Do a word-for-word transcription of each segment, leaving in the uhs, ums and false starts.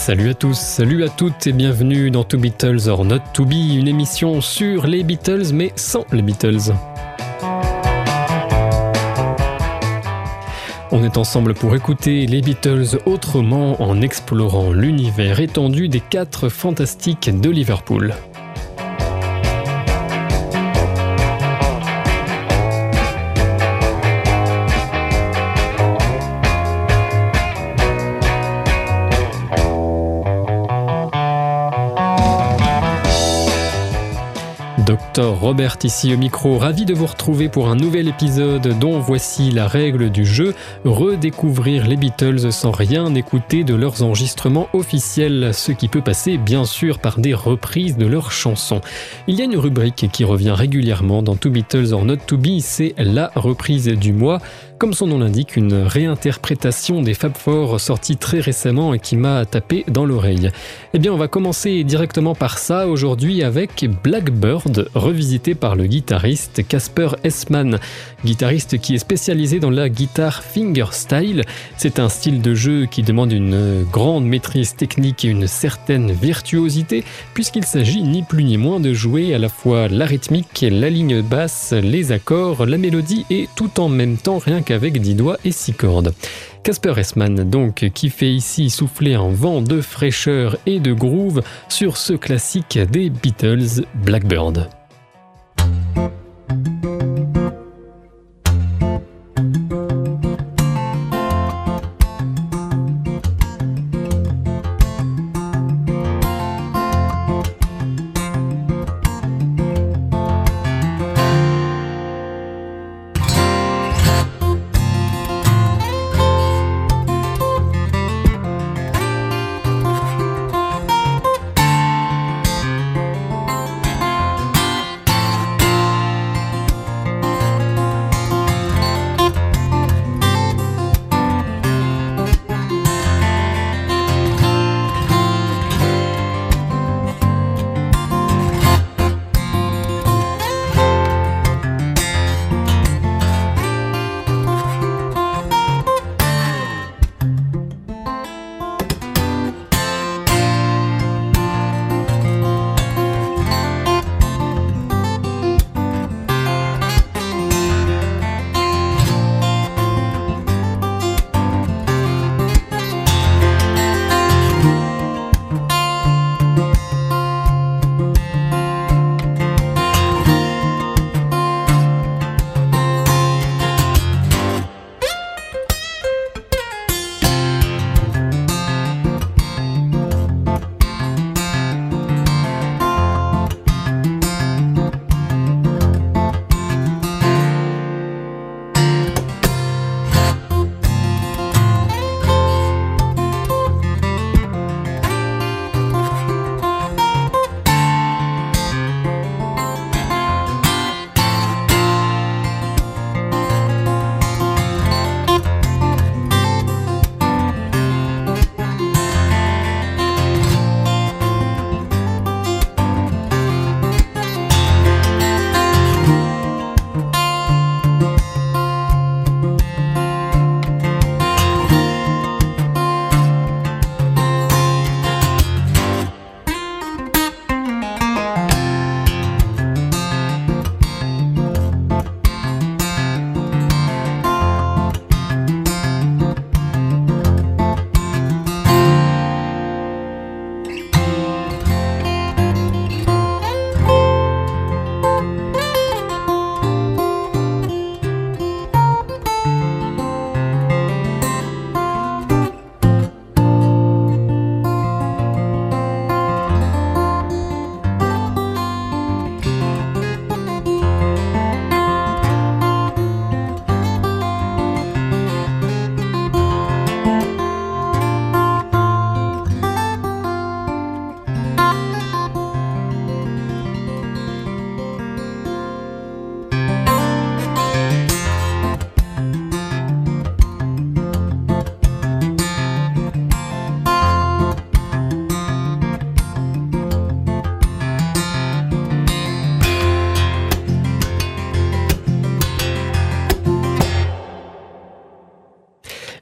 Salut à tous, salut à toutes et bienvenue dans To Beatles or Not To Be, une émission sur les Beatles mais sans les Beatles. On est ensemble pour écouter les Beatles autrement en explorant l'univers étendu des quatre fantastiques de Liverpool. Docteur Robert ici au micro, ravi de vous retrouver pour un nouvel épisode dont voici la règle du jeu, redécouvrir les Beatles sans rien écouter de leurs enregistrements officiels, ce qui peut passer bien sûr par des reprises de leurs chansons. Il y a une rubrique qui revient régulièrement dans To Beatles or Not To Be, c'est la reprise du mois. Comme son nom l'indique, une réinterprétation des Fab Four sortie très récemment et qui m'a tapé dans l'oreille. Eh bien, on va commencer directement par ça aujourd'hui avec Blackbird, revisité par le guitariste Casper Essman, guitariste qui est spécialisé dans la guitare fingerstyle. C'est un style de jeu qui demande une grande maîtrise technique et une certaine virtuosité, puisqu'il s'agit ni plus ni moins de jouer à la fois la rythmique, la ligne basse, les accords, la mélodie et tout en même temps rien qu'avec dix doigts et six cordes. Casper Essman donc qui fait ici souffler un vent de fraîcheur et de groove sur ce classique des Beatles, Blackbird.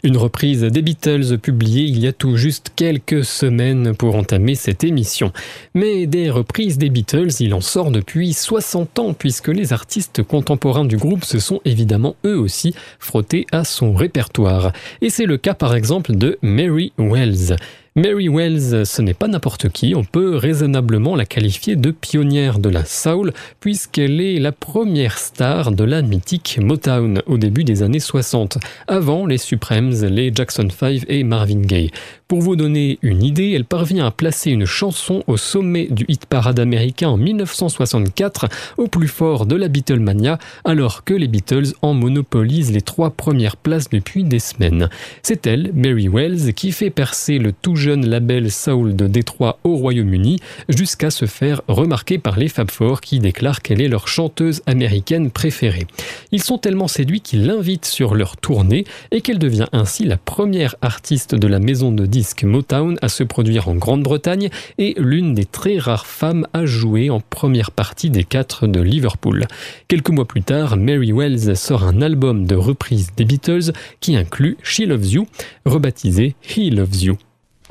Une reprise des Beatles publiée il y a tout juste quelques semaines pour entamer cette émission. Mais des reprises des Beatles, il en sort depuis soixante ans puisque les artistes contemporains du groupe se sont évidemment eux aussi frottés à son répertoire. Et c'est le cas par exemple de Mary Wells. Mary Wells, ce n'est pas n'importe qui, on peut raisonnablement la qualifier de pionnière de la soul, puisqu'elle est la première star de la mythique Motown au début des années soixante, avant les Supremes, les Jackson five et Marvin Gaye. Pour vous donner une idée, elle parvient à placer une chanson au sommet du hit-parade américain en dix-neuf cent soixante-quatre, au plus fort de la Beatlemania, alors que les Beatles en monopolisent les trois premières places depuis des semaines. C'est elle, Mary Wells, qui fait percer le tout jeune label soul de Détroit au Royaume-Uni, jusqu'à se faire remarquer par les Fab Four qui déclarent qu'elle est leur chanteuse américaine préférée. Ils sont tellement séduits qu'ils l'invitent sur leur tournée et qu'elle devient ainsi la première artiste de la maison de disques Motown à se produire en Grande-Bretagne et l'une des très rares femmes à jouer en première partie des quatre de Liverpool. Quelques mois plus tard, Mary Wells sort un album de reprise des Beatles qui inclut She Loves You, rebaptisé He Loves You.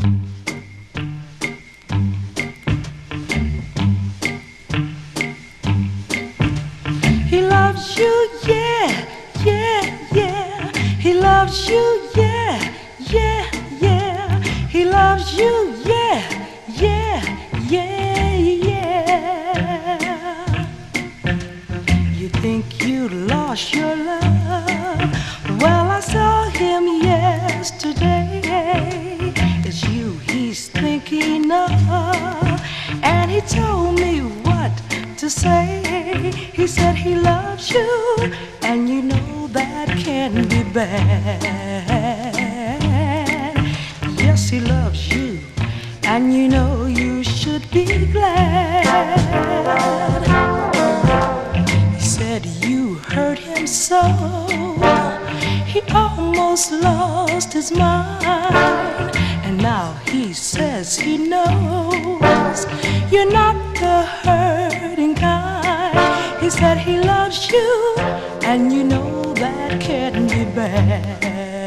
He loves you, yeah, yeah, yeah. He loves you, yeah, yeah, yeah. He loves you, yeah, yeah, yeah, yeah. You think you lost your love? Well, I saw him yesterday. It's you he's thinking of, and he told me what to say. He said he loves you, and you know that can be bad. Yes, he loves you, and you know you should be glad. He said you hurt him so, he almost lost his mind. And now he says he knows you're not the hurting kind. He said he loves you, and you know that can't be bad.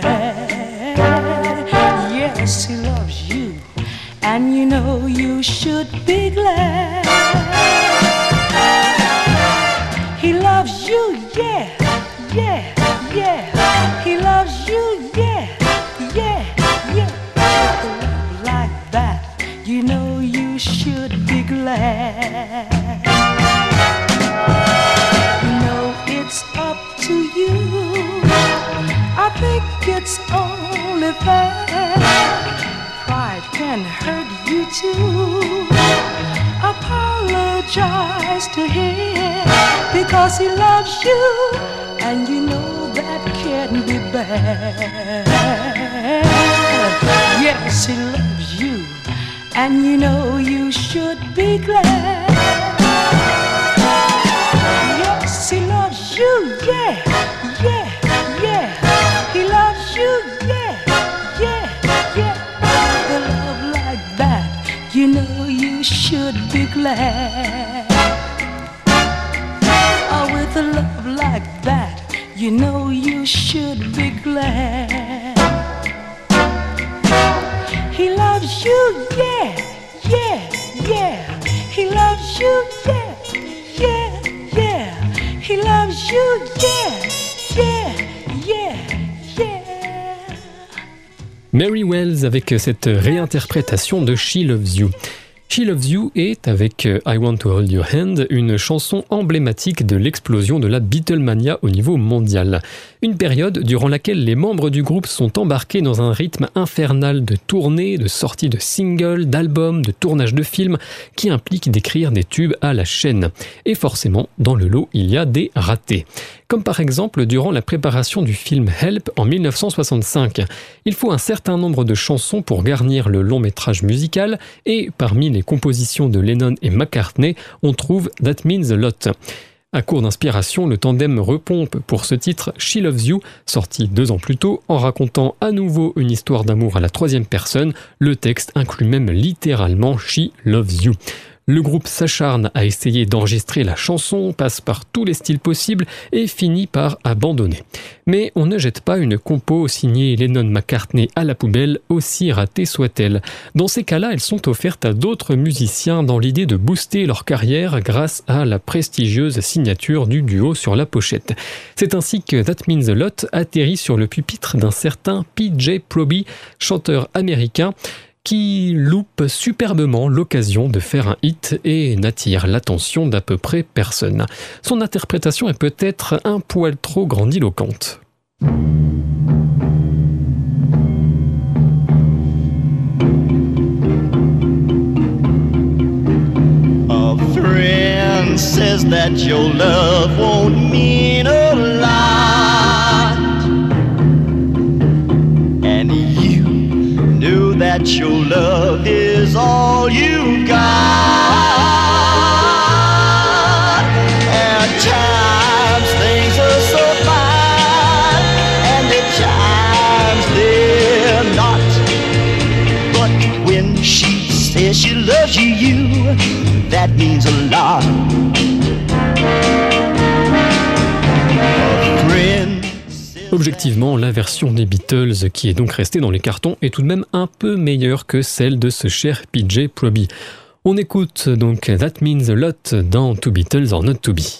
Yes, he loves you, and you know you should be glad. He loves you, yeah, yeah, yeah. He loves you, yeah, yeah, yeah. Love like that, you know you should be glad. You know it's up to you. I think it's only fair. Pride can hurt you too. Apologize to him because he loves you, and you know that can't be bad. Yes, he loves you, and you know you should be glad. Yes, he loves you, yeah, yeah, yeah. He loves you, yeah, yeah, yeah. With a love like that, you know you should be glad. Oh, with a love like that, you know you should be glad. He loves you, yeah, yeah, yeah. He loves you, yeah, yeah, yeah. He loves you, yeah, yeah, yeah, yeah. Mary Wells avec cette réinterprétation de She Loves You. She Loves You est, avec I Want to Hold Your Hand, une chanson emblématique de l'explosion de la Beatlemania au niveau mondial. Une période durant laquelle les membres du groupe sont embarqués dans un rythme infernal de tournées, de sorties de singles, d'albums, de tournages de films, qui implique d'écrire des tubes à la chaîne. Et forcément, dans le lot, il y a des ratés. Comme par exemple durant la préparation du film Help en dix-neuf cent soixante-cinq. Il faut un certain nombre de chansons pour garnir le long métrage musical, et parmi les compositions de Lennon et McCartney, on trouve That Means a Lot. À court d'inspiration, le tandem repompe pour ce titre She Loves You, sorti deux ans plus tôt, en racontant à nouveau une histoire d'amour à la troisième personne. Le texte inclut même littéralement She Loves You. Le groupe s'acharne à essayer d'enregistrer la chanson, passe par tous les styles possibles et finit par abandonner. Mais on ne jette pas une compo signée Lennon-McCartney à la poubelle, aussi ratée soit-elle. Dans ces cas-là, elles sont offertes à d'autres musiciens dans l'idée de booster leur carrière grâce à la prestigieuse signature du duo sur la pochette. C'est ainsi que That Means a Lot atterrit sur le pupitre d'un certain P J Proby, chanteur américain, qui loupe superbement l'occasion de faire un hit et n'attire l'attention d'à peu près personne. Son interprétation est peut-être un poil trop grandiloquente. A friend says that your love won't mean a lot, and you knew that your love is all you got. At times things are so fine, and at times they're not. But when she says she loves you, you, that means a lot. A friend. Objectivement, la version des Beatles, qui est donc restée dans les cartons, est tout de même un peu meilleure que celle de ce cher P J Proby. On écoute donc That Means a Lot dans Two Beatles or Not to Be.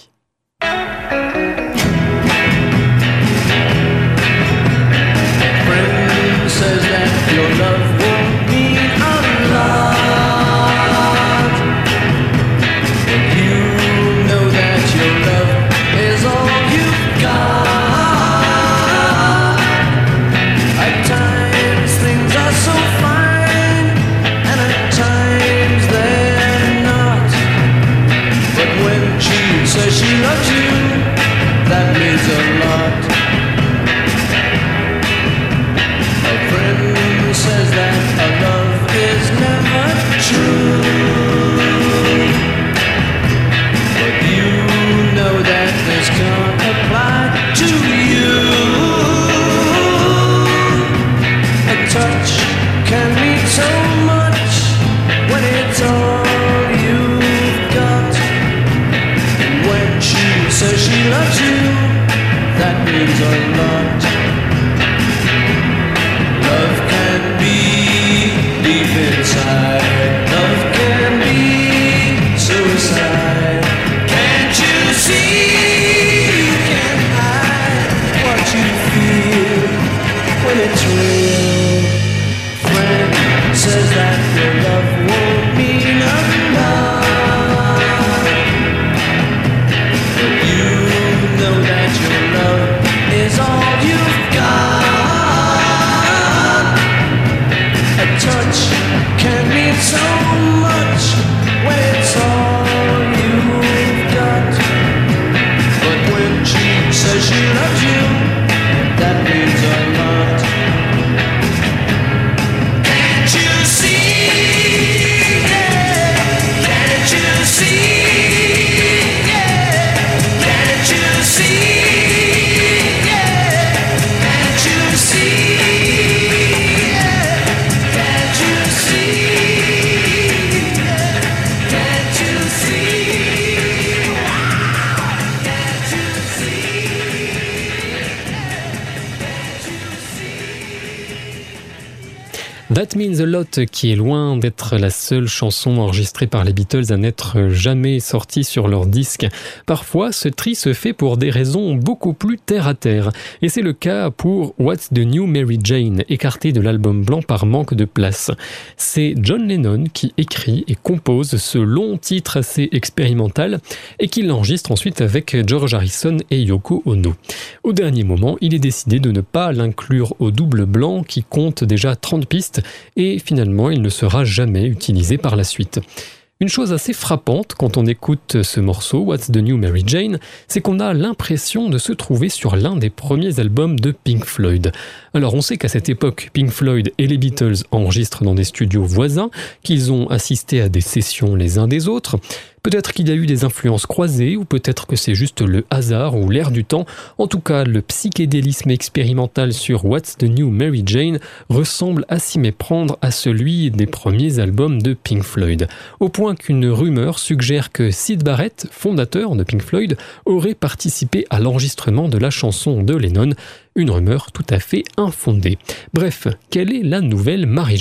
That Means a Lot, qui est loin d'être la seule chanson enregistrée par les Beatles à n'être jamais sortie sur leur disque. Parfois, ce tri se fait pour des raisons beaucoup plus terre-à-terre. Et c'est le cas pour What's the New Mary Jane, écarté de l'album blanc par manque de place. C'est John Lennon qui écrit et compose ce long titre assez expérimental et qui l'enregistre ensuite avec George Harrison et Yoko Ono. Au dernier moment, il est décidé de ne pas l'inclure au double blanc qui compte déjà trente pistes et finalement il ne sera jamais utilisé par la suite. Une chose assez frappante quand on écoute ce morceau, What's the New Mary Jane, c'est qu'on a l'impression de se trouver sur l'un des premiers albums de Pink Floyd. Alors on sait qu'à cette époque, Pink Floyd et les Beatles enregistrent dans des studios voisins, qu'ils ont assisté à des sessions les uns des autres. Peut-être qu'il y a eu des influences croisées, ou peut-être que c'est juste le hasard ou l'air du temps. En tout cas, le psychédélisme expérimental sur What's the New Mary Jane ressemble à s'y méprendre à celui des premiers albums de Pink Floyd, au point qu'une rumeur suggère que Syd Barrett, fondateur de Pink Floyd, aurait participé à l'enregistrement de la chanson de Lennon, une rumeur tout à fait infondée. Bref, quelle est la nouvelle Marie-Jeanne ?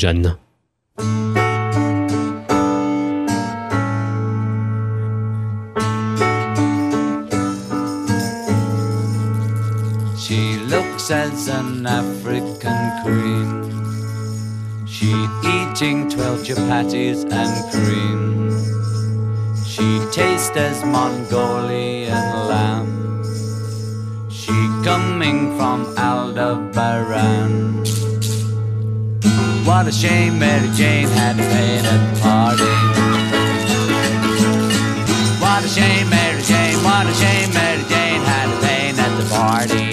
She looks as an African queen. She eating twelve chapatis and cream. She tastes as Mongolian lamb. She coming from Aldebaran. What a shame Mary Jane had a pain at the party. What a shame Mary Jane, what a shame Mary Jane had a pain at the party.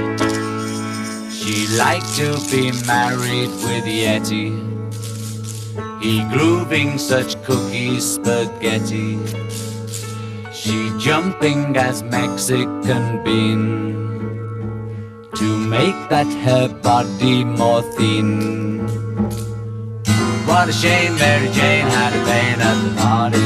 She liked to be married with Yeti. He grooving such cookies spaghetti. She jumping as Mexican bean to make that her body more thin. What a shame Mary Jane had a pain at the party.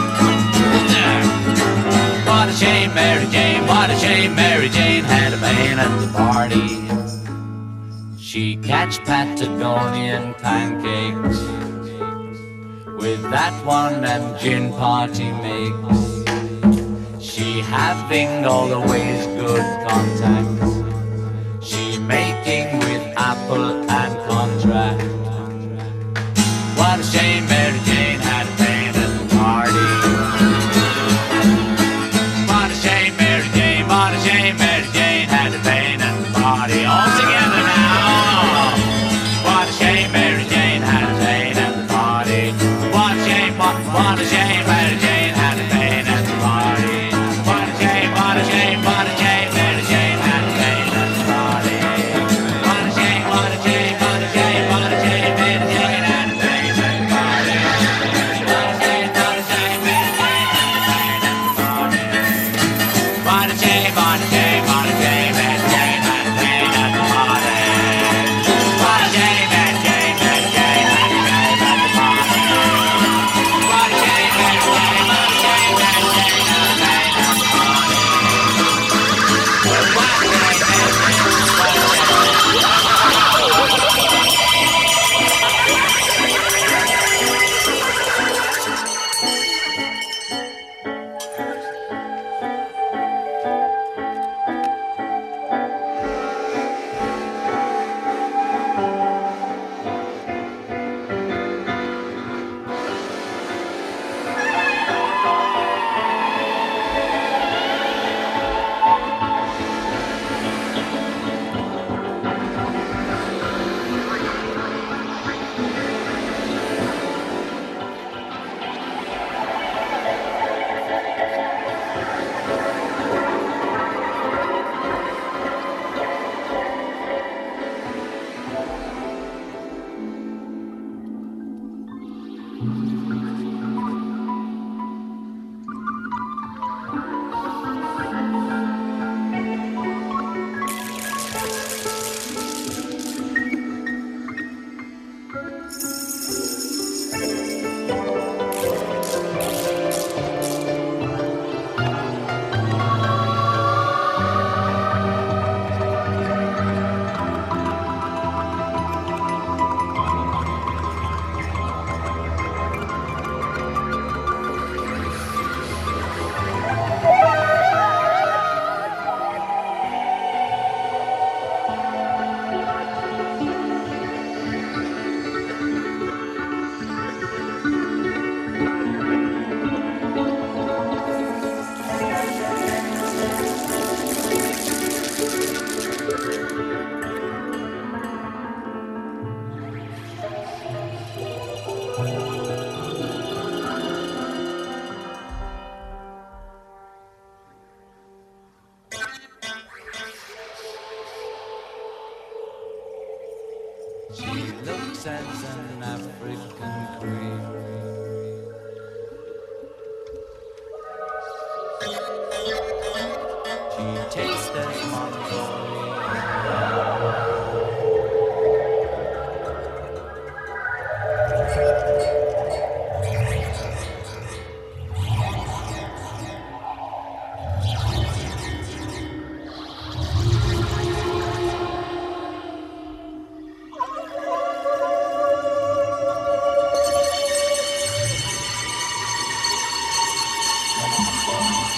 What a shame Mary Jane, what a shame Mary Jane had a pain at the party. She catch Patagonian pancakes with that one them gin party makes. She having all the ways good contacts. She making with Apple and contract. What a shame Mary Jane had a pain at the party. What a shame Mary Jane, what a shame Mary Jane had a pain at the party. All together now. What a shame Mary Jane had a pain at the party. What a shame, what, what a shame Mary Jane had a pain at the party. What a shame, what a shame, what a shame Mary Jane had a pain at the party. What a shame, what a shame, what a shame, what a shame Mary Jane had a pain at the party. What a shame, what a shame Mary Jane had a pain at the party. What a shame, what a shame, what a shame Mary Jane had a pain at the party. What a shame Mary Jane, Mary Jane had a pain at the party. What a shame Mary Jane, what a shame Mary Jane had a pain at the party. What a shame Mary looks as an African queen.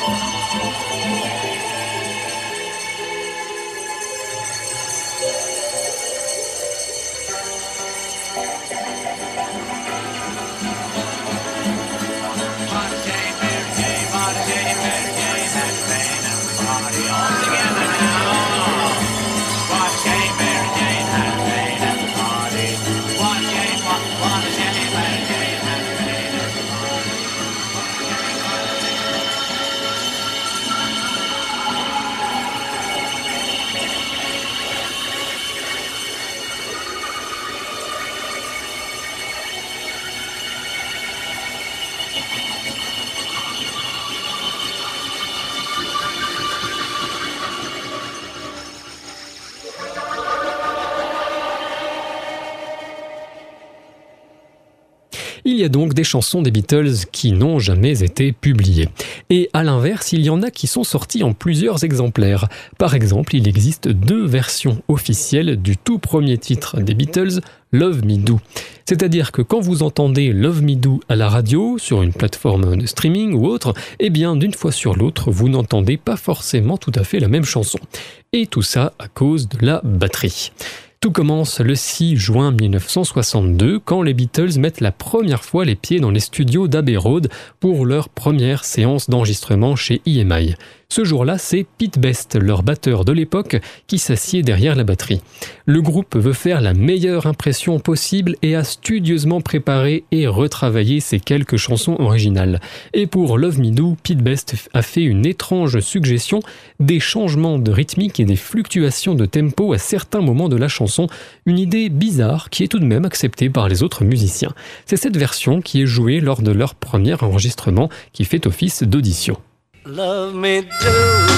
Il y a donc des chansons des Beatles qui n'ont jamais été publiées. Et à l'inverse, il y en a qui sont sorties en plusieurs exemplaires. Par exemple, il existe deux versions officielles du tout premier titre des Beatles, Love Me Do. C'est-à-dire que quand vous entendez Love Me Do à la radio, sur une plateforme de streaming ou autre, eh bien d'une fois sur l'autre, vous n'entendez pas forcément tout à fait la même chanson. Et tout ça à cause de la batterie. Tout commence le six juin mille neuf cent soixante-deux quand les Beatles mettent la première fois les pieds dans les studios d'Abbey Road pour leur première séance d'enregistrement chez E M I. Ce jour-là, c'est Pete Best, leur batteur de l'époque, qui s'assied derrière la batterie. Le groupe veut faire la meilleure impression possible et a studieusement préparé et retravaillé ses quelques chansons originales. Et pour Love Me Do, Pete Best a fait une étrange suggestion, des changements de rythmique et des fluctuations de tempo à certains moments de la chanson, une idée bizarre qui est tout de même acceptée par les autres musiciens. C'est cette version qui est jouée lors de leur premier enregistrement qui fait office d'audition. Love me do,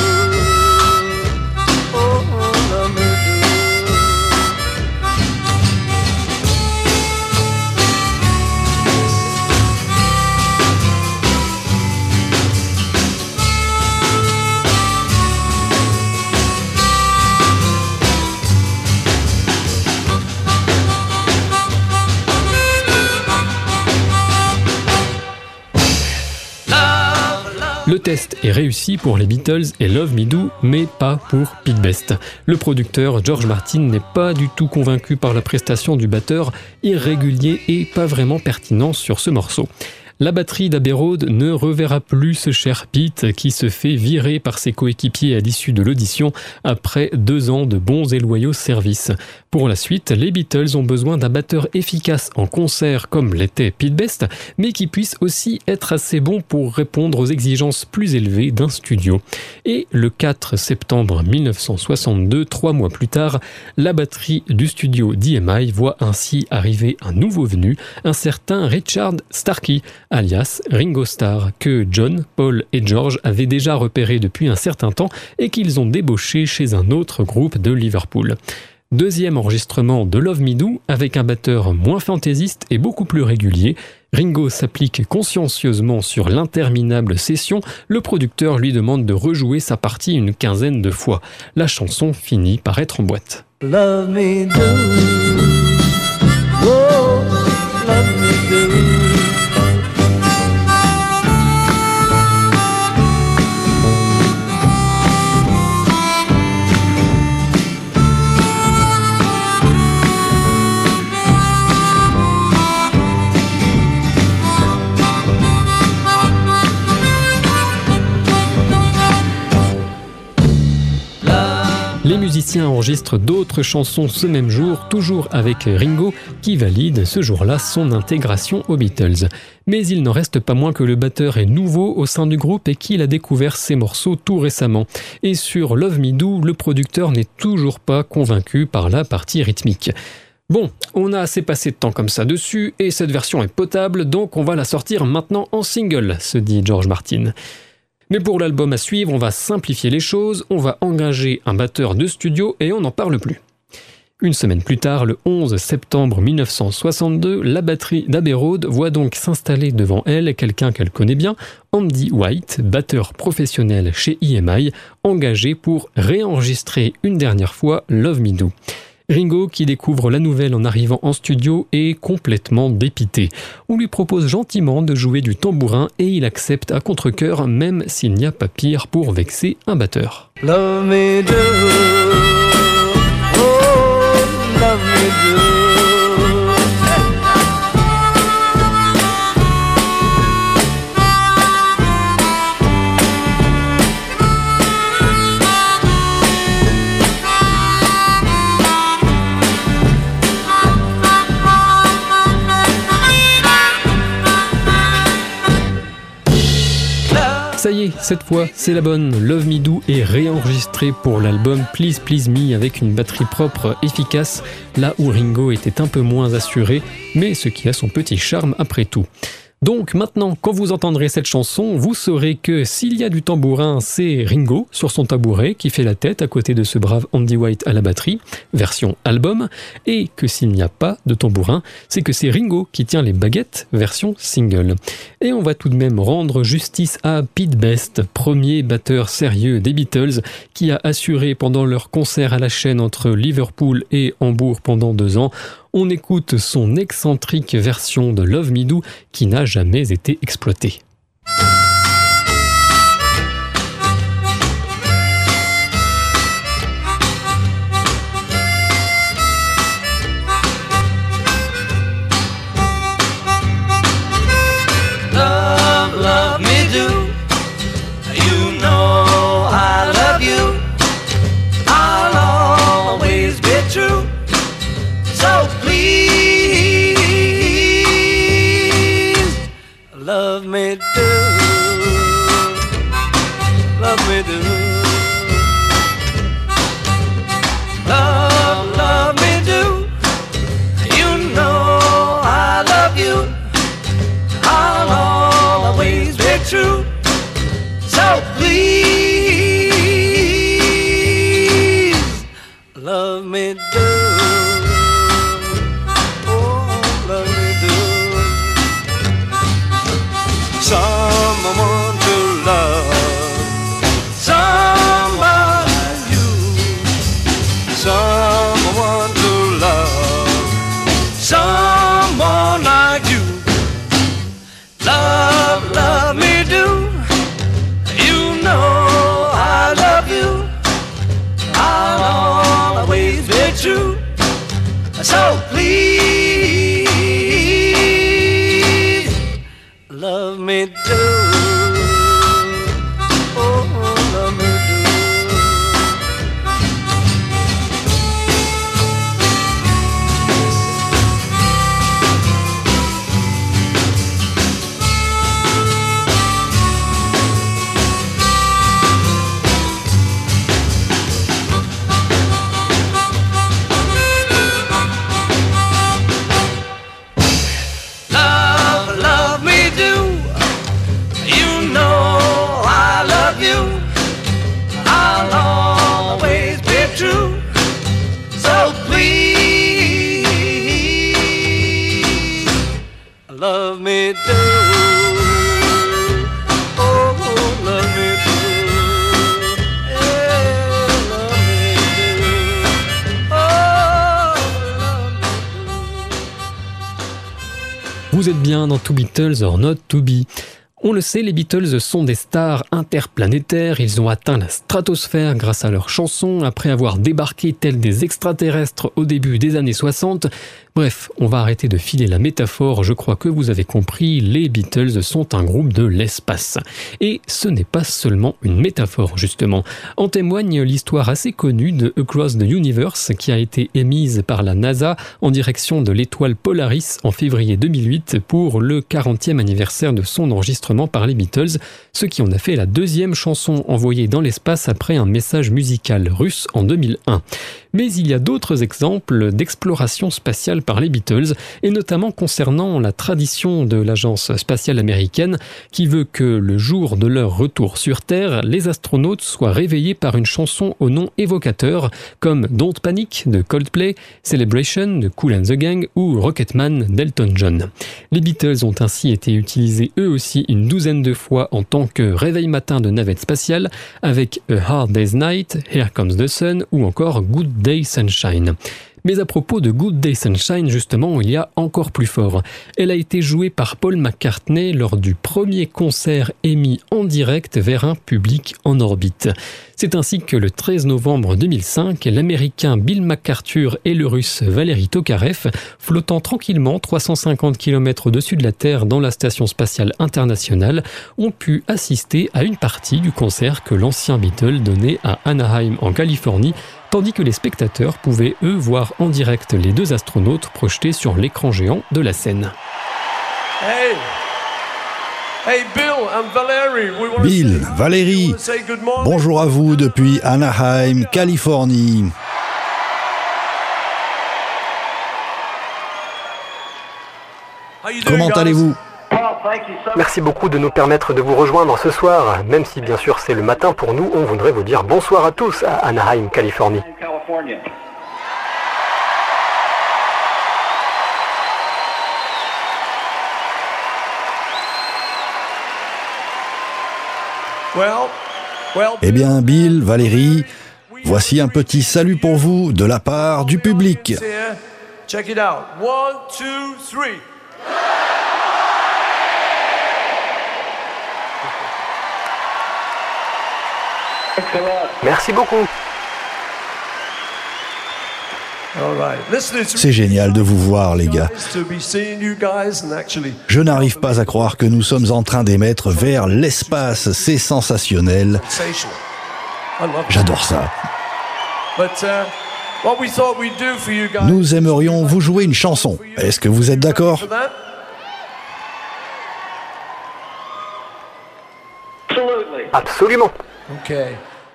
oh, love me do. Le test est réussi pour les Beatles et Love Me Do, mais pas pour Pete Best. Le producteur George Martin n'est pas du tout convaincu par la prestation du batteur, irrégulier et pas vraiment pertinent sur ce morceau. La batterie d'Abbey Road ne reverra plus ce cher Pete qui se fait virer par ses coéquipiers à l'issue de l'audition après deux ans de bons et loyaux services. Pour la suite, les Beatles ont besoin d'un batteur efficace en concert comme l'était Pete Best, mais qui puisse aussi être assez bon pour répondre aux exigences plus élevées d'un studio. Et le quatre septembre mille neuf cent soixante-deux, trois mois plus tard, la batterie du studio d'E M I voit ainsi arriver un nouveau venu, un certain Richard Starkey, alias Ringo Starr, que John, Paul et George avaient déjà repéré depuis un certain temps et qu'ils ont débauché chez un autre groupe de Liverpool. Deuxième enregistrement de Love Me Do avec un batteur moins fantaisiste et beaucoup plus régulier. Ringo s'applique consciencieusement sur l'interminable session. Le producteur lui demande de rejouer sa partie une quinzaine de fois. La chanson finit par être en boîte. Love me do, oh, love me do. Les musiciens enregistrent d'autres chansons ce même jour, toujours avec Ringo, qui valide ce jour-là son intégration aux Beatles. Mais il n'en reste pas moins que le batteur est nouveau au sein du groupe et qu'il a découvert ces morceaux tout récemment. Et sur Love Me Do, le producteur n'est toujours pas convaincu par la partie rythmique. Bon, on a assez passé de temps comme ça dessus, et cette version est potable, donc on va la sortir maintenant en single, se dit George Martin. Mais pour l'album à suivre, on va simplifier les choses, on va engager un batteur de studio et on n'en parle plus. Une semaine plus tard, le onze septembre mille neuf cent soixante-deux, la batterie d'Abbey Road voit donc s'installer devant elle quelqu'un qu'elle connaît bien, Andy White, batteur professionnel chez E M I, engagé pour réenregistrer une dernière fois Love Me Do. Ringo, qui découvre la nouvelle en arrivant en studio, est complètement dépité. On lui propose gentiment de jouer du tambourin et il accepte à contre-cœur, même s'il n'y a pas pire pour vexer un batteur. Love me do, oh, love me do. Ça y est, cette fois, c'est la bonne. Love Me Do est réenregistré pour l'album Please Please Me avec une batterie propre efficace, là où Ringo était un peu moins assuré, mais ce qui a son petit charme après tout. Donc maintenant, quand vous entendrez cette chanson, vous saurez que s'il y a du tambourin, c'est Ringo sur son tabouret qui fait la tête à côté de ce brave Andy White à la batterie, version album, et que s'il n'y a pas de tambourin, c'est que c'est Ringo qui tient les baguettes, version single. Et on va tout de même rendre justice à Pete Best, premier batteur sérieux des Beatles, qui a assuré pendant leur concert à la chaîne entre Liverpool et Hambourg pendant deux ans. On écoute son excentrique version de Love Me Do qui n'a jamais été exploitée. Love, love me do. You know I love you. I'll always be true. So please, love me do, love me do, love, love me do. You know I love you. I'll always be true. So please, love me do. Someone to love, someone like you, someone to love, someone like you. Love, love me do. You know I love you. I'll always be true. So please, love me do. Oh, love me love, love me do. You know I love you. I'll always be true. So please, love me do. Oh, love me do. Yeah, love me do. Oh, love me do. Vous êtes bien dans To Beatles or Not To Be. On le sait, les Beatles sont des stars interplanétaires, ils ont atteint la stratosphère grâce à leurs chansons après avoir débarqué tels des extraterrestres au début des années soixante. Bref, on va arrêter de filer la métaphore, je crois que vous avez compris, les Beatles sont un groupe de l'espace. Et ce n'est pas seulement une métaphore justement. En témoigne l'histoire assez connue de Across the Universe qui a été émise par la NASA en direction de l'étoile Polaris en février deux mille huit pour le quarantième anniversaire de son enregistrement par les Beatles, ce qui en a fait la deuxième chanson envoyée dans l'espace après un message musical russe en deux mille un. Mais il y a d'autres exemples d'exploration spatiale par les Beatles, et notamment concernant la tradition de l'agence spatiale américaine qui veut que le jour de leur retour sur Terre, les astronautes soient réveillés par une chanson au nom évocateur, comme Don't Panic de Coldplay, Celebration de Kool and the Gang ou Rocketman d'Elton John. Les Beatles ont ainsi été utilisés eux aussi une douzaine de fois en tant que réveil matin de navette spatiale, avec A Hard Day's Night, Here Comes the Sun ou encore Good Day Sunshine. Mais à propos de Good Day Sunshine, justement, il y a encore plus fort. Elle a été jouée par Paul McCartney lors du premier concert émis en direct vers un public en orbite. C'est ainsi que le treize novembre deux mille cinq, l'Américain Bill McArthur et le Russe Valery Tokarev, flottant tranquillement trois cent cinquante kilomètres au-dessus de la Terre dans la Station spatiale internationale, ont pu assister à une partie du concert que l'ancien Beatle donnait à Anaheim en Californie, tandis que les spectateurs pouvaient eux voir en direct les deux astronautes projetés sur l'écran géant de la scène. Hey. Hey Bill and Valery, we want Bill, to say, Valérie, we want to say good morning. bonjour à vous depuis Anaheim, Californie. How you doing, Comment guys? allez-vous ? Merci beaucoup de nous permettre de vous rejoindre ce soir. Même si bien sûr c'est le matin pour nous, on voudrait vous dire bonsoir à tous à Anaheim, Californie. Well, well, Eh bien, Bill, Valérie, voici un petit salut pour vous de la part du public. here. Check it out. One, two, three. Merci beaucoup. All right. Listen, it's C'est génial de vous voir, les gars. nice to be seeing you guys and actually. Je n'arrive pas à croire que nous sommes en train d'émettre vers l'espace. C'est sensationnel. Sensational. I love it. J'adore ça. But uh, what we thought we'd do for you guys. Nous aimerions vous jouer une chanson. Est-ce que vous êtes d'accord ? For that? Absolument. Okay.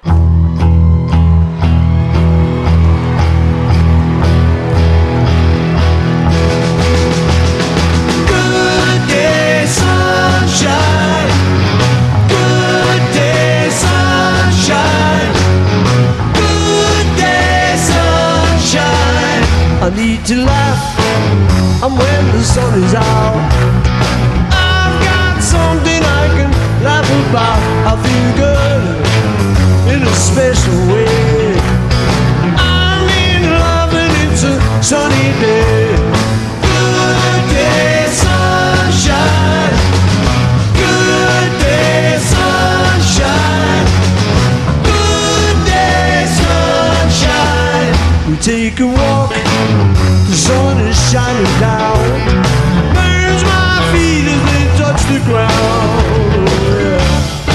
Good day, sunshine. Good day, sunshine. Good day, sunshine. I need to laugh, and when the sun is out, I've got something I can laugh about. I feel good in a special way. I'm in love and it's a sunny day. Good day, sunshine. Good day, sunshine. Good day, sunshine. We take a walk, the sun is shining down. Burns my feet as they touch the ground. Yeah.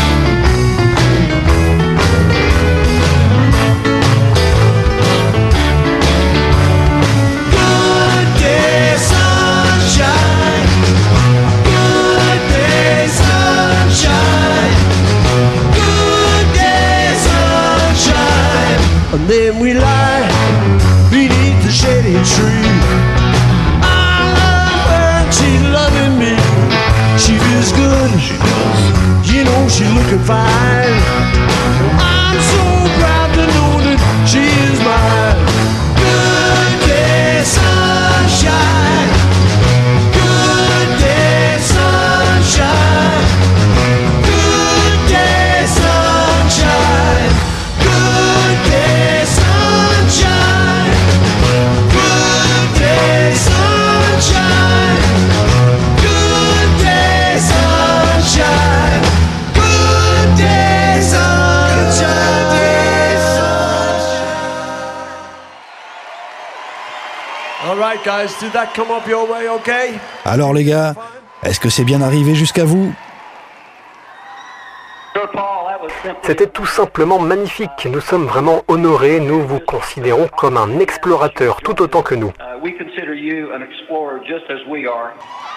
Good day, sunshine. Good day, sunshine. Good day, sunshine. And then we lie beneath the shady tree. I love her and she's loving me. She feels good. She does. You know she's looking fine. I'm so proud to know that she is mine. Good day, sunshine. Good day, sunshine. Good day, sunshine. Good day, sunshine. Good day, sunshine. Good day, sunshine. Good day, sunshine. All right, guys, did that come up your way, okay? Alors, les gars, est-ce que c'est bien arrivé jusqu'à vous ? C'était tout simplement magnifique. Nous sommes vraiment honorés. Nous vous considérons comme un explorateur tout autant que nous. Uh, we consider you an explorer just as we are.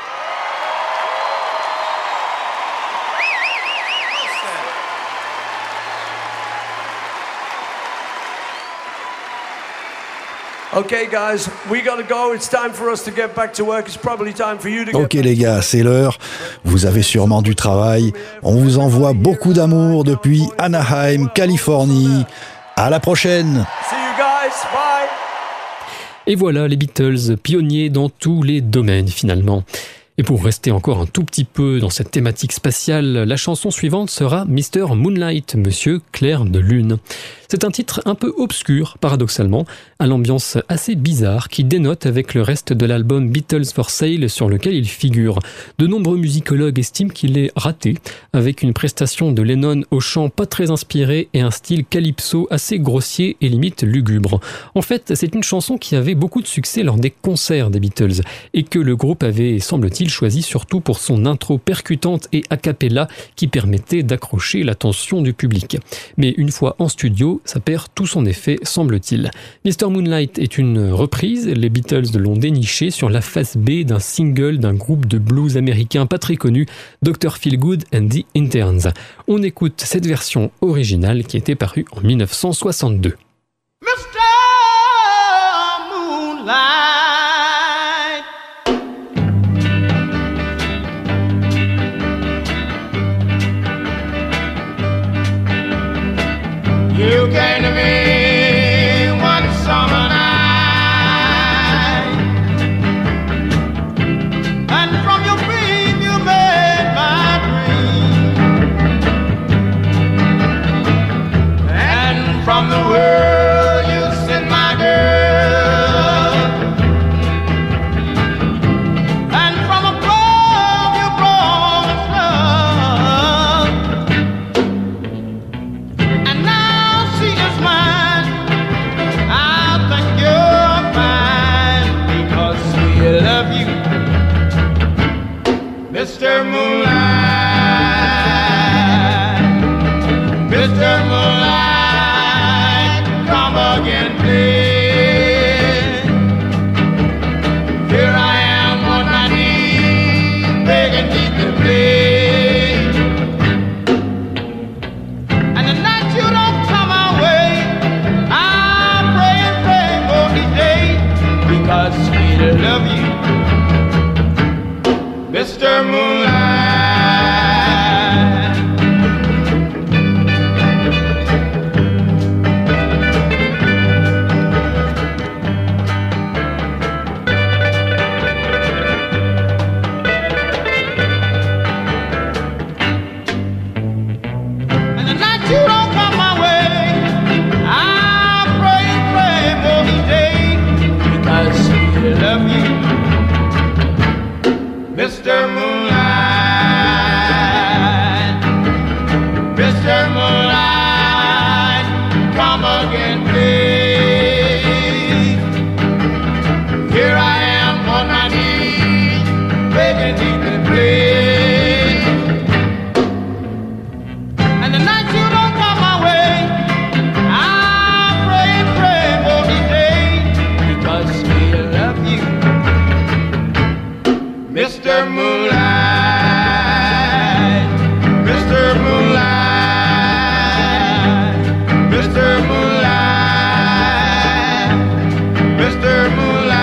Okay, guys, we gotta go. It's time for us to get back to work. It's probably time for you to get Ok les gars, c'est l'heure. Vous avez sûrement du travail. On vous envoie beaucoup d'amour depuis Anaheim, Californie. À la prochaine. See you guys. Bye. Et voilà les Beatles, pionniers dans tous les domaines finalement. Et pour rester encore un tout petit peu dans cette thématique spatiale, la chanson suivante sera mister Moonlight, Monsieur Clair de Lune. C'est un titre un peu obscur, paradoxalement, à l'ambiance assez bizarre qui dénote avec le reste de l'album Beatles for Sale sur lequel il figure. De nombreux musicologues estiment qu'il est raté, avec une prestation de Lennon au chant pas très inspiré et un style calypso assez grossier et limite lugubre. En fait, c'est une chanson qui avait beaucoup de succès lors des concerts des Beatles et que le groupe avait, semble-t-il, choisi surtout pour son intro percutante et a cappella qui permettait d'accrocher l'attention du public. Mais une fois en studio, ça perd tout son effet, semble-t-il. mister Moonlight est une reprise, les Beatles l'ont déniché sur la face B d'un single d'un groupe de blues américain pas très connu, docteur Feelgood and the Interns. On écoute cette version originale qui était parue en dix-neuf cent soixante-deux. mister Moonlight, you came to me one summer night, and from your beam you made my dream, and from the world you sent my girl, and from above you promised love, and now she is mine. I think you're fine because we love you, mister Moonlight, mister Moonlight, come again, please. Here I am on my knees, begging you to please. And the night you don't come our way, I pray and pray for each day because we love you, mister Moonlight. And the night you don't come my way, I pray and pray for each day because we love you, mister Moonlight, mister Moonlight, come again, please. Here I am on my knees, begging you to please. And the night you don't come my way, I pray and pray for each day because we love you, mister Moonlight, mister Moonlight, mister Moonlight, mister Moonlight.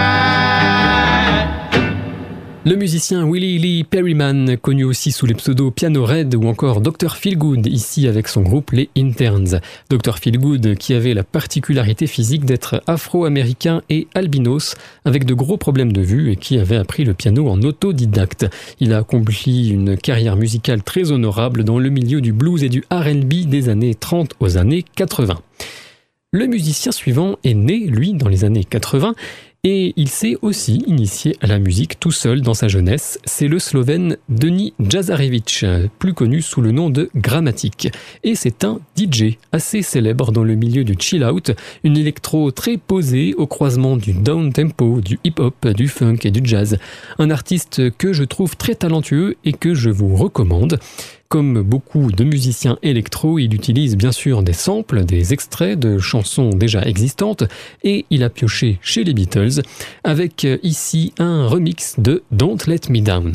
Le musicien Willie Lee Perryman, connu aussi sous les pseudos Piano Red ou encore docteur Feelgood, ici avec son groupe les Interns. docteur Feelgood qui avait la particularité physique d'être afro-américain et albinos, avec de gros problèmes de vue et qui avait appris le piano en autodidacte. Il a accompli une carrière musicale très honorable dans le milieu du blues et du R and B des années trente aux années quatre-vingts. Le musicien suivant est né, lui, dans les années quatre-vingts, et il s'est aussi initié à la musique tout seul dans sa jeunesse. C'est le Slovène Denis Jazarevich, plus connu sous le nom de Grammatic. Et c'est un D J assez célèbre dans le milieu du chill-out, une électro très posée au croisement du down-tempo, du hip-hop, du funk et du jazz. Un artiste que je trouve très talentueux et que je vous recommande. Comme beaucoup de musiciens électro, il utilise bien sûr des samples, des extraits de chansons déjà existantes et il a pioché chez les Beatles avec ici un remix de Don't Let Me Down.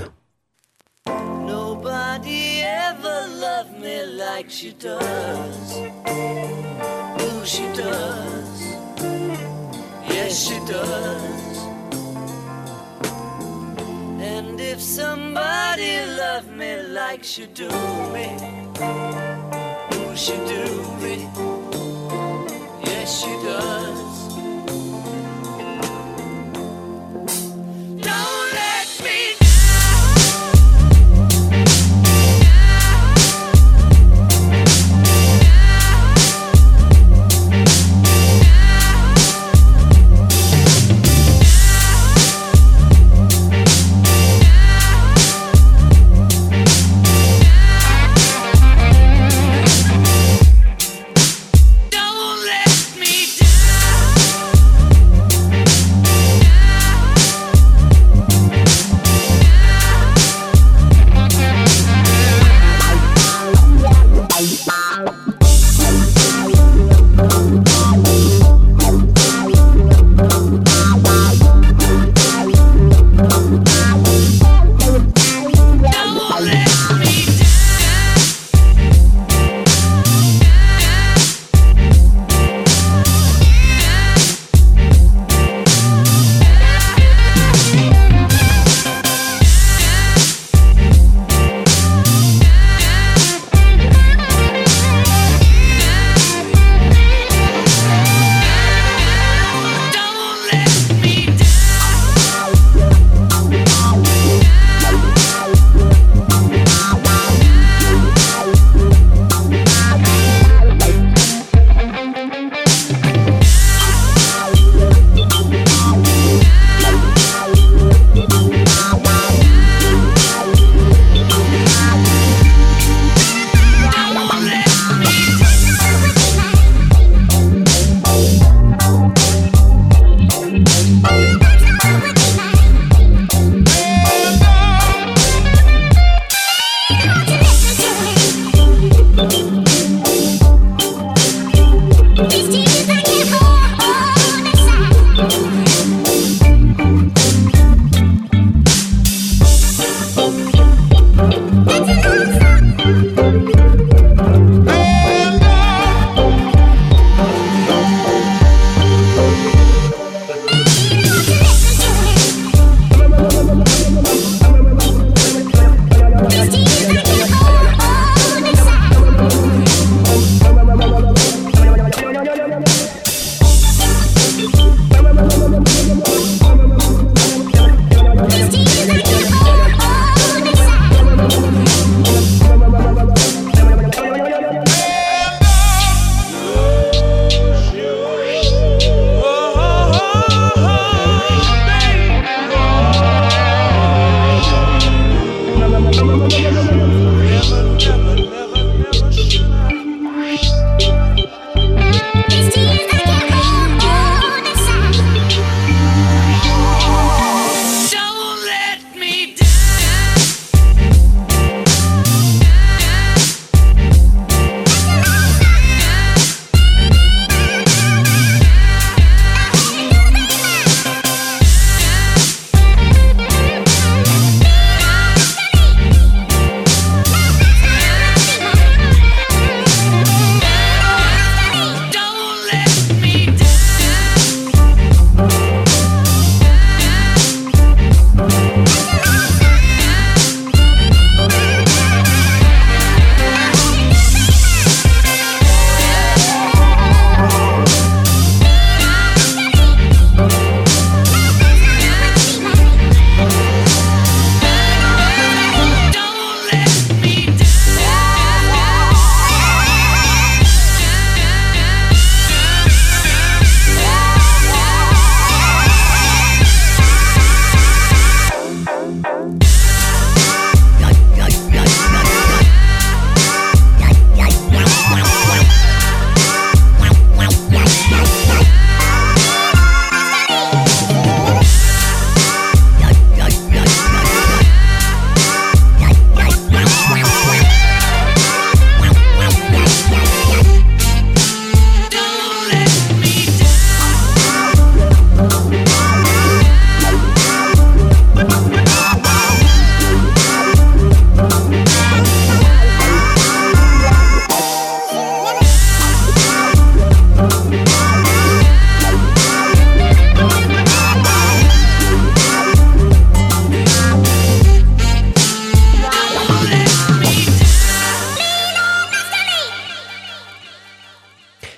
Nobody ever loved me like she does. Oh, she does. Yes, she does. And if somebody loved me like she do me, oh, she do me. Yes, she does. Don't let me down.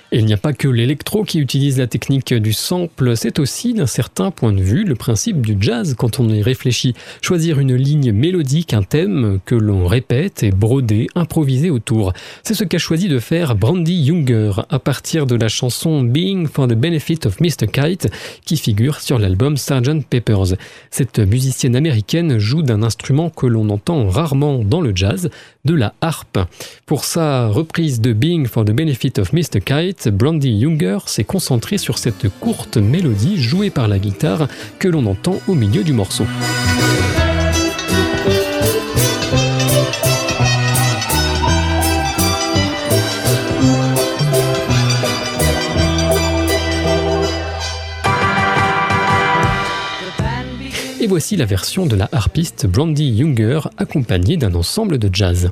Et il n'y a pas que l'électro qui utilise la technique du sample, c'est aussi d'un certain point de vue le principe du jazz quand on y réfléchit. Choisir une ligne mélodique, un thème que l'on répète et broder, improviser autour. C'est ce qu'a choisi de faire Brandee Younger à partir de la chanson Being for the Benefit of mister Kite qui figure sur l'album sergeant Pepper's. Cette musicienne américaine joue d'un instrument que l'on entend rarement dans le jazz, de la harpe. Pour sa reprise de Being for the Benefit of mister Kite, Brandee Younger s'est concentré sur cette courte mélodie jouée par la guitare que l'on entend au milieu du morceau. Et voici la version de la harpiste Brandee Younger accompagnée d'un ensemble de jazz.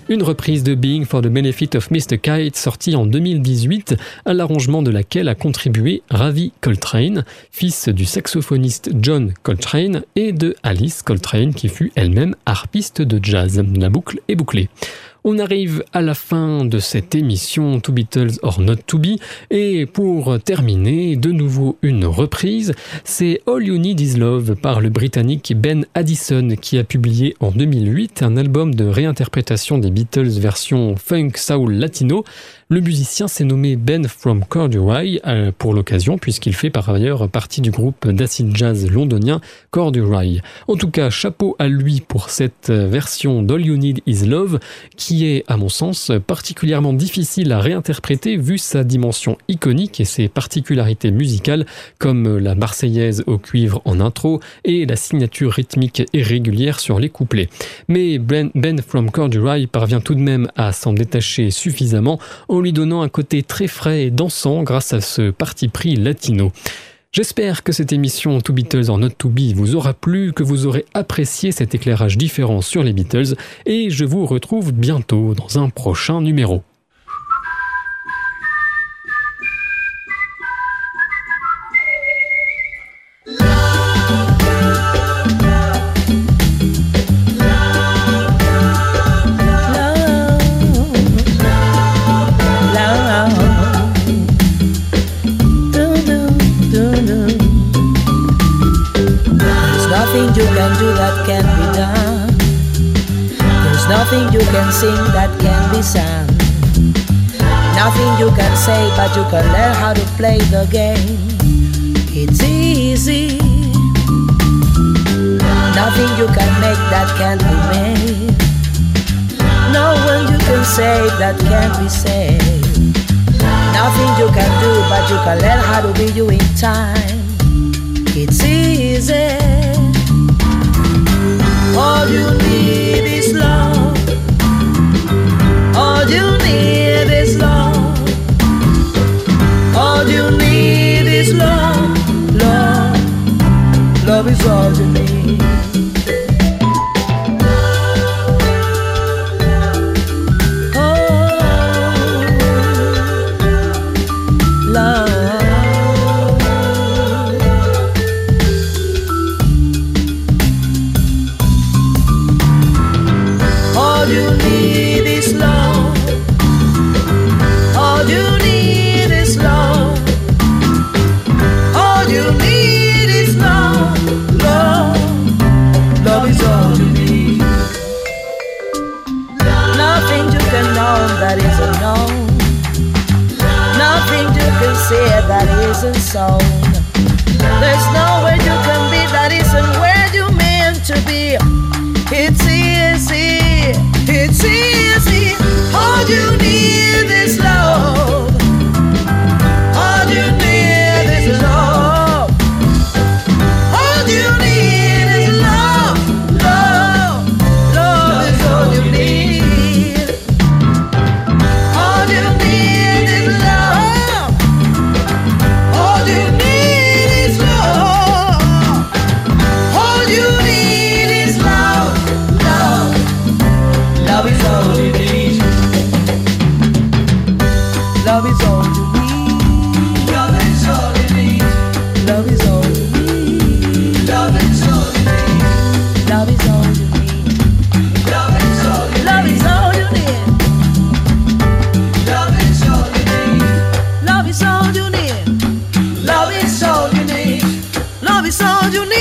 Une reprise de Being for the Benefit of mister Kite sortie en deux mille dix-huit, à l'arrangement de laquelle a contribué Ravi Coltrane, fils du saxophoniste John Coltrane et de Alice Coltrane qui fut elle-même harpiste de jazz. La boucle est bouclée. On arrive à la fin de cette émission To Beatles or Not To Be et pour terminer, de nouveau une reprise, c'est All You Need Is Love par le Britannique Ben Addison qui a publié en deux mille huit un album de réinterprétation des Beatles version funk soul latino. Le musicien s'est nommé Ben from Corduroy pour l'occasion puisqu'il fait par ailleurs partie du groupe d'acid jazz londonien Corduroy. En tout cas, chapeau à lui pour cette version d'All You Need Is Love qui est, à mon sens, particulièrement difficile à réinterpréter vu sa dimension iconique et ses particularités musicales comme la Marseillaise au cuivre en intro et la signature rythmique et régulière sur les couplets. Mais Ben, Ben from Corduroy parvient tout de même à s'en détacher suffisamment en lui donnant un côté très frais et dansant grâce à ce parti pris latino. J'espère que cette émission To Beatles or Not To Be vous aura plu, que vous aurez apprécié cet éclairage différent sur les Beatles et je vous retrouve bientôt dans un prochain numéro. You can do that can be done. There's nothing you can sing that can be sung. Nothing you can say, but you can learn how to play the game. It's easy. Nothing you can make that can't be made. No one you can save that can't be saved. Nothing you can do, but you can learn how to be you in time. It's easy. All you need is love. All you need is love. All you need is love. Love, love is all you need. Oh, love. All you need is love. All you need is love. All you need is love. Love, love is all you need. Nothing you can know that isn't known. Nothing you can say that isn't sown. There's nowhere you can be that isn't where you meant to be. It's easy. It's easy. All you need is love. All you need is love. All you need is love. Love, love is all you need. All you need is love. All you need is love. All you need is love. Love. Love is all you need. Love is all you need. Love is all you need. Love is all you need. Love is all you need. Love is all you need. Love is all you need. Love is all you need. Love is all you need. Love is all you need. Love is all you need. Love is all you need.